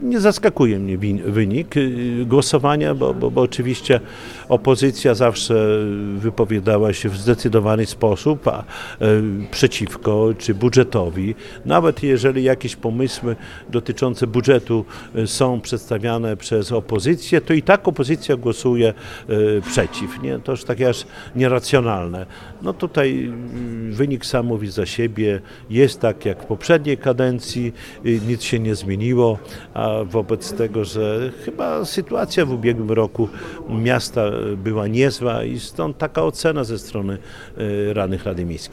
Nie zaskakuje mnie wynik głosowania, bo oczywiście opozycja zawsze wypowiadała się w zdecydowany sposób przeciwko czy budżetowi. Nawet jeżeli jakieś pomysły dotyczące budżetu są przedstawiane przez opozycję, to i tak opozycja głosuje przeciw. Nie? To już takie aż nieracjonalne. No tutaj wynik sam mówi za siebie. Jest tak jak w poprzedniej kadencji, nic się nie zmieniło. A wobec tego, że chyba sytuacja w ubiegłym roku miasta była niezła i stąd taka ocena ze strony radnych Rady Miejskiej.